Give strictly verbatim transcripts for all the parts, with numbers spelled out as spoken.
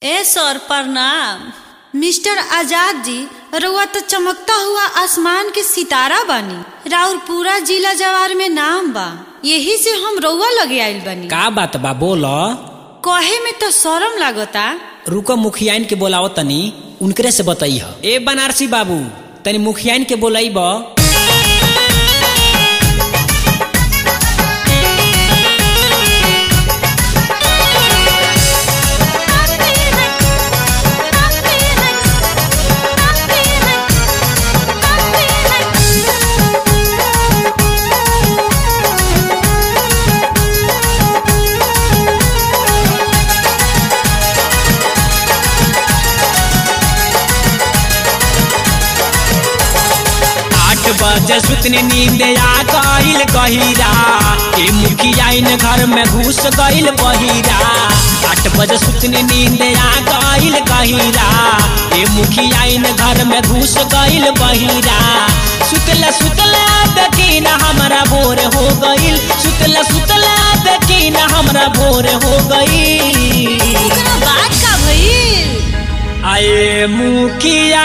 ए सर प्रणाम। मिस्टर आजाद जी, रउआ तो चमकता हुआ आसमान के सितारा बानी। राउर पूरा जिला जवार में नाम बा, यही से हम रउआ लगे आइल बानी। का बात बा बोलो। कहे में तो शरम लागता। रुको मुखियाइन के बोलाओ तनी, उनकरे से बताई ह। ए बनारसी बाबू, तनी मुखियाइन के बोलाई बा। बजे सुतने नींद आ गईल गहीरा, ए मुखियाइन घर में घुस गईल बहिरा। आठ बजे सुतने नींद आ गईल गहीरा, ए मुखियाइन घर में घुस गईल बहिरा। सुतला सुतला देखी ना हमरा भोर हो गईल, सुतला सुतला देखी ना हमरा भोर हो गईल। बात का भइल? आए मुखियाइन,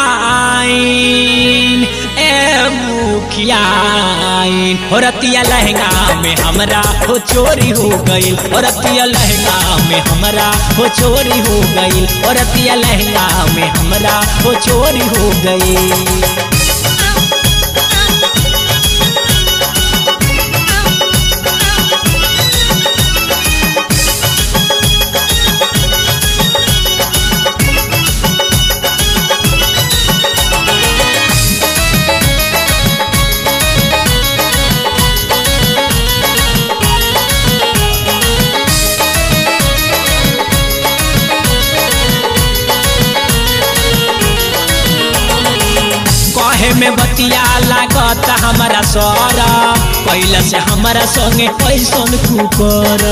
ए मुखियाइन, हो रतिया लहंगा में हमरा हो चोरी हो गईल, हो रतिया लहंगा में हमरा हो चोरी हो गईल, हो रतिया लहंगा में हमरा हो चोरी हो गईल। में बतिया लागत हमारा सरा, पहले से हमारा संगे पैसन कुकर।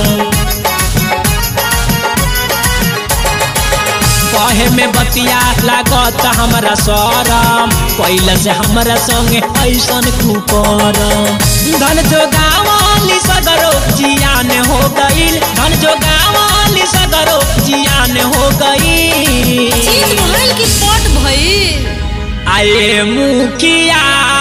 कहे में बतिया लागत हमारा सरा, पहले से हमारा संगे पैसन कुकर। धन जो गाँवाली सगरो जियान हो गईल, धन जो गाँवाली सगरो जियान हो गईल। चीज भइल की पट भइल? आए मुखियाइन,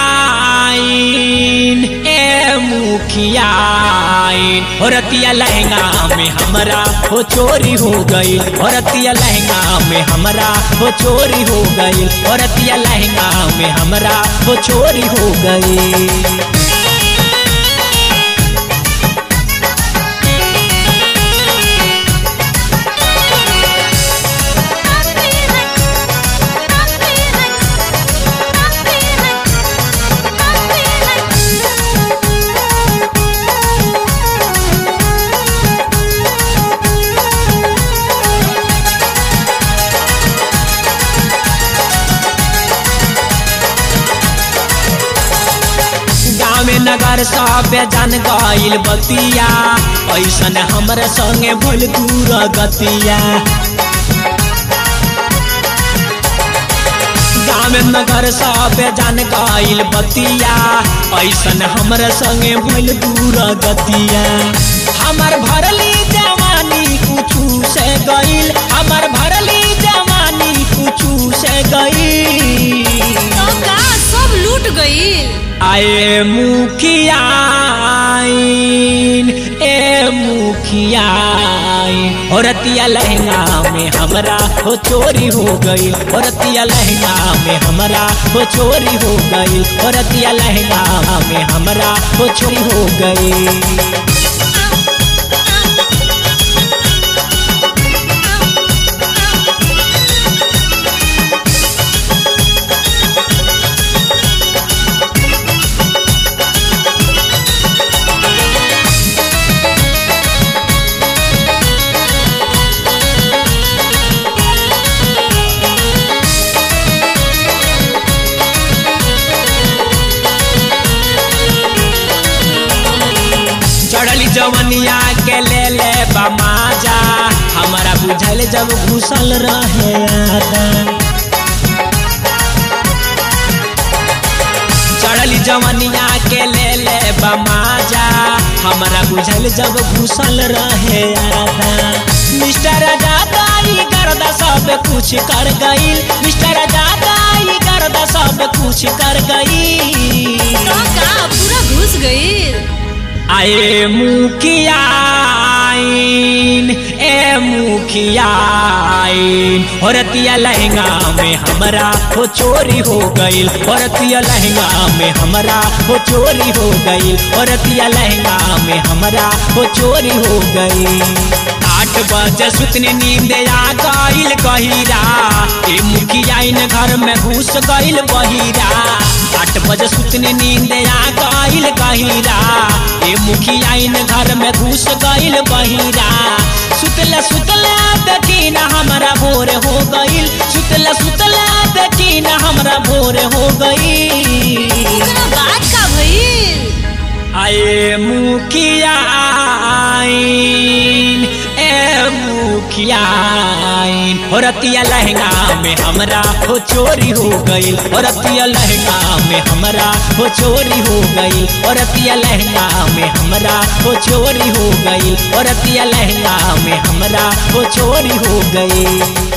ए मुखियाइन, हो रतिया लहंगा में हमरा हो चोरी हो गईल, हो रतिया लहंगा में हमरा हो चोरी हो गईल, हो रतिया लहंगा में हमरा हो चोरी हो गईल। नगर सब जान गईल बतिया, ऐसन हमरे संगे भइल दूर गतिया। गाँव नगर सब जान गईल बतिया, ऐसन हमरे संगे भइल दूर गतिया। हमर भरली जवानी कुछू से गईल, हमर भरली जवानी कुछू से गईल। तो का सब लूट गईल? आए मुखियाइन, ए मुखियाइन, हो रतिया लहंगा में हमरा हो चोरी हो गईल, हो रतिया लहंगा में हमरा हो चोरी हो गईल, हो रतिया लहंगा में हमरा हो चोरी हो गईल। जवनिया के ले ले बमाजा, हमारा बुझल जब घुसल रहे आदा। चढ़ली जवनिया के ले ले बमाजा, हमरा बुझल जब घुसल रहे आदा। मिस्टर जाता ही कर कुछ कर गई, मिस्टर आजाद आई गर्दा सब कुछ कर गई। तो का पूरा घुस गई। आए मुखिया ए मुखिया औरतिया लहंगा में हमरा हो चोरी हो गई, औरतिया लहंगा में हमरा हो चोरी हो गई, औरतिया लहंगा में हमरा हो चोरी हो गई। आठ बजे सुतनी नींद आ गईल गहिरा, ए मुखिया इन घर में घुस गईल बहिरा। आठ बजे सुतनी नींद आ गईल गहिरा, ए मुखिया इन घर में घुस गईल बहिरा। सुतला सुतला देखी ना हमरा भोर हो गईल, सुतला सुतला देखी ना हमरा भोर हो गईल। ओकरा बात का भइल? आए मुखिया ए मुखिया औरतिया लहंगा में हमरा हो चोरी हो गई, औरतिया लहंगा में हमरा हो चोरी हो गई, औरतिया लहंगा में हमरा हो चोरी हो गई, औरतिया लहंगा में हमरा हो चोरी हो गई।